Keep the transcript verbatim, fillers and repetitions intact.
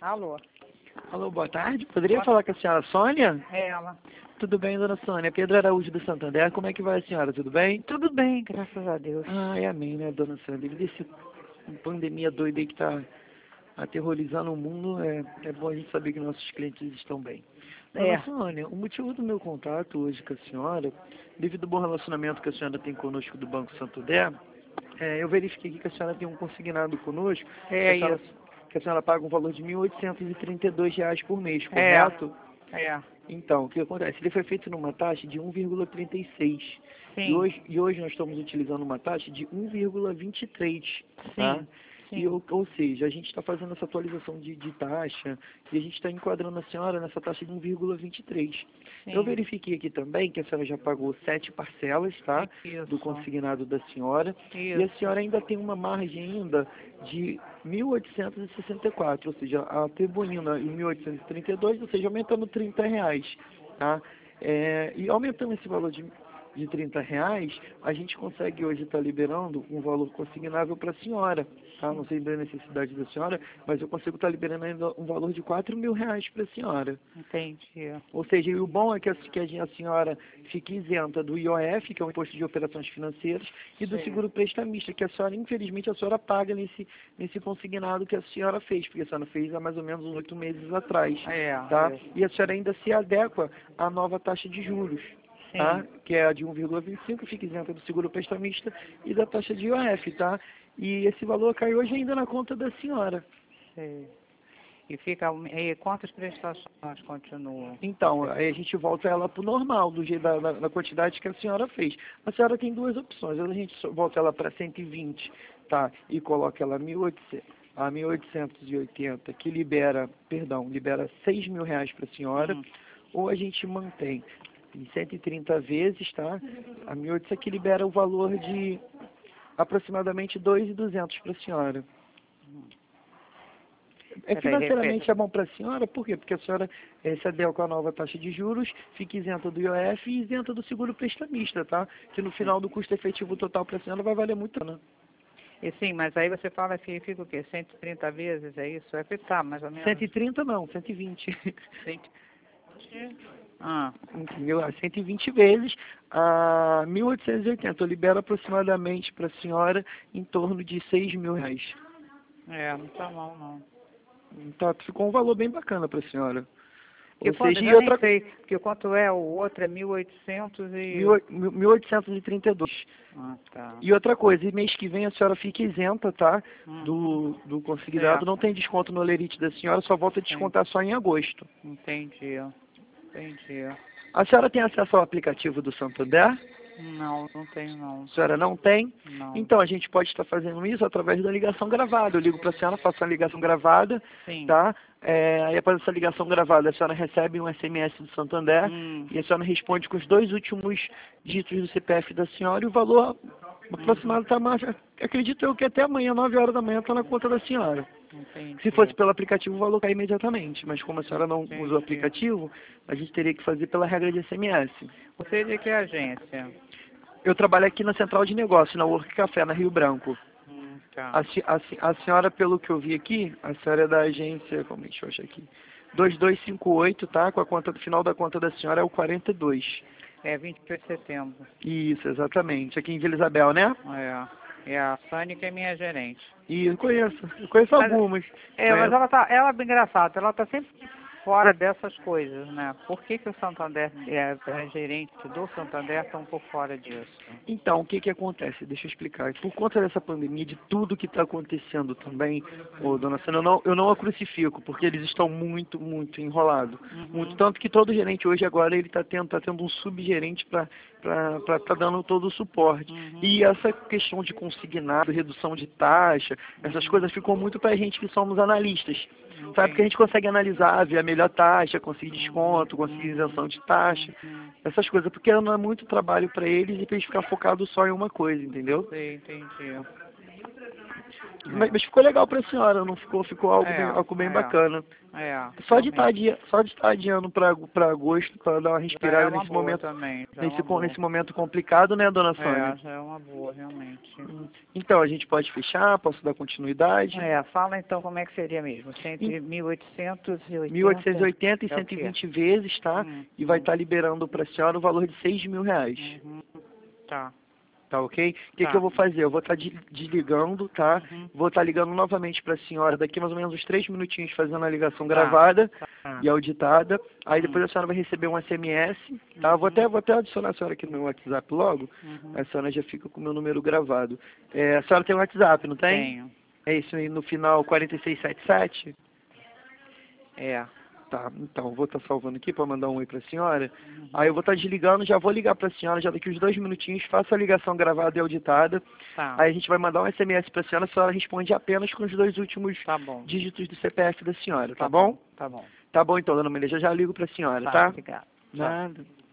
Alô? Alô, boa tarde. Poderia Boa... falar com a senhora Sônia? É ela. Tudo bem, dona Sônia? Pedro Araújo do Santander. Como é que vai a senhora? Tudo bem? Tudo bem, graças a Deus. Ai, amém, né, dona Sônia? Devido a essa pandemia doida aí que está aterrorizando o mundo, é, é bom a gente saber que nossos clientes estão bem. Dona É. Sônia, o motivo do meu contato hoje com a senhora, devido ao bom relacionamento que a senhora tem conosco do Banco Santander, é, eu verifiquei aqui que a senhora tem um consignado conosco, É que a senhora, isso. que a senhora paga um valor de mil oitocentos e trinta e dois reais por mês, É. correto? É. Então, o que acontece? Ele foi feito numa taxa de um vírgula trinta e seis. E Sim. hoje, e hoje nós estamos utilizando uma taxa de um vírgula vinte e três, tá? Sim. Sim. E, ou, ou seja, a gente está fazendo essa atualização de, de taxa e a gente está enquadrando a senhora nessa taxa de um vírgula vinte e três. Sim. Eu verifiquei aqui também que a senhora já pagou sete parcelas, tá? Isso. Do consignado da senhora. Isso. E a senhora ainda tem uma margem ainda de mil oitocentos e sessenta e quatro, ou seja, atribuindo em mil oitocentos e trinta e dois, ou seja, aumentando trinta reais, tá? É, e aumentando esse valor de, de trinta reais, a gente consegue hoje estar liberando um valor consignável para a senhora, tá? Não sei da necessidade da senhora, mas eu consigo estar liberando ainda um valor de quatro mil reais para a senhora. Entendi. Ou seja, e o bom é que a, que a senhora fique isenta do I O F, que é o Imposto de Operações Financeiras, e do Sim. seguro prestamista, que a senhora, infelizmente, a senhora paga nesse, nesse consignado que a senhora fez, porque a senhora fez há mais ou menos uns oito meses atrás, É. tá? É. E a senhora ainda se adequa à nova taxa de juros, tá? Sim. Que é a de um vírgula vinte e cinco, fica isenta do seguro prestamista e da taxa de I O F, tá? E esse valor cai hoje ainda na conta da senhora. Sim. E fica. E quantas prestações continuam? Então, aí a gente volta ela para o normal, do jeito da, da, da quantidade que a senhora fez. A senhora tem duas opções. Ou a gente só volta ela para cento e vinte, tá? E coloca ela a mil e oitocentos, a mil oitocentos e oitenta, que libera, perdão, libera seis mil reais para a senhora. Hum. Ou a gente mantém em cento e trinta vezes, tá? A mil e oitocentos que libera o valor de aproximadamente dois mil e duzentos para a senhora. É, Peraí, financeiramente repete. é bom para a senhora, por quê? Porque a senhora eh, se adequa com a nova taxa de juros, fica isenta do I O F e isenta do seguro prestamista, tá? Que no final do custo efetivo total para a senhora vai valer muito a pena. E sim, mas aí você fala que fica o quê? cento e trinta vezes, é isso? É que tá, mais ou menos. cento e trinta não, cento e vinte. cento. Ah, Entendeu? A cento e vinte vezes a mil oitocentos e oitenta. Eu libero aproximadamente para a senhora em torno de seis mil reais. é, não tá mal não. Tá, ficou um valor bem bacana para a senhora. Que Ou quanto, seja, eu e já nem outra sei, porque quanto é o outro é mil e oitocentos e... mil oitocentos e trinta e dois. Ah, tá. E outra coisa, e mês que vem a senhora fica isenta, tá? Uhum. Do, do consignado, É, não tem desconto no Olerite da senhora, só volta a descontar só em agosto. entendi, entendi. A senhora tem acesso ao aplicativo do Santander? Não, não tenho não. A senhora não tem? Não. Então a gente pode estar fazendo isso através da ligação gravada. Eu ligo para a senhora, faço uma ligação gravada, Sim. tá? É, aí após essa ligação gravada, a senhora recebe um S M S do Santander Hum. e a senhora responde com os dois últimos dígitos do C P F da senhora e o valor aproximado está mais, acredito eu que até amanhã, nove horas da manhã, está na conta da senhora. Entendi. Se fosse pelo aplicativo, o valor cai imediatamente, mas como a senhora não Entendi. usa o aplicativo, a gente teria que fazer pela regra de S M S. Você é de que agência? Eu trabalho aqui na Central de Negócios, na Work Café, na Rio Branco. Hum, tá. A, se- a, se- a senhora, pelo que eu vi aqui, a senhora é da agência, como é que eu acho aqui? dois dois cinco oito, tá? Com a conta, do final da conta da senhora é o quarenta e dois. É vinte e dois de setembro. Isso, exatamente. Aqui em Vila Isabel, né? É. É a Sânia que é minha gerente. E eu conheço, eu conheço Mas- algumas. É, mas Conheço. ela tá, ela é engraçada, ela tá sempre fora dessas coisas, né? Por que que o Santander, é, a gerente do Santander estão por fora disso? Então, o que que acontece? Deixa eu explicar. Por conta dessa pandemia, de tudo que está acontecendo também, ô, dona Sônia, eu não, eu não a crucifico, porque eles estão muito, muito enrolados. Uhum. Muito, tanto que todo gerente hoje agora, ele está tendo, tá tendo um subgerente para estar tá dando todo o suporte. Uhum. E essa questão de consignado, redução de taxa, essas coisas ficou muito para a gente que somos analistas. Sabe, porque a gente consegue analisar, ver a melhor taxa, conseguir desconto, conseguir isenção de taxa, essas coisas, porque não é muito trabalho para eles e para eles ficar focados só em uma coisa, entendeu? Sei, entendi. Mas, mas ficou legal pra senhora, não ficou, ficou algo, É, bem, algo bem é. bacana. É, Só de estar realmente. adi- só de estar adiando para para agosto, para dar uma Já respirada é uma nesse boa momento, também, já é nesse uma co- boa. nesse momento complicado, né, dona É, Sônia? já é uma boa, realmente. Hum. Então, a gente pode fechar, posso dar continuidade? É, fala então como é que seria mesmo. Em Entre mil oitocentos e mil oitocentos e oitenta oitenta e é o cento e quê? vinte vezes, tá? Hum, E vai hum, estar liberando para a senhora o valor de seis mil reais. uhum, tá, Tá ok? O que, que eu tá. vou fazer? Eu vou estar desligando, tá? Uhum, Vou estar ligando novamente para a senhora daqui mais ou menos uns três minutinhos fazendo a ligação tá, gravada tá. e auditada. Aí Hum, depois a senhora vai receber um S M S, tá? Vou uhum, até, vou até adicionar a senhora aqui no meu WhatsApp logo. uhum. A senhora já fica com o meu número gravado. É, a senhora tem um WhatsApp, não tem? Tenho. É isso aí no final quatro seis sete sete? É. Tá, então, vou estar salvando aqui para mandar um oi para a senhora. Uhum, Aí eu vou estar desligando, já vou ligar para a senhora, já daqui uns dois minutinhos, faço a ligação gravada e auditada. tá, Aí a gente vai mandar um S M S para a senhora, a senhora responde apenas com os dois últimos tá bom. dígitos do C P F da senhora, tá, Tá bom? bom, tá bom. Tá bom então, dona Maria, já já ligo para a senhora, Tá, tá? obrigado. Tchau. Nada.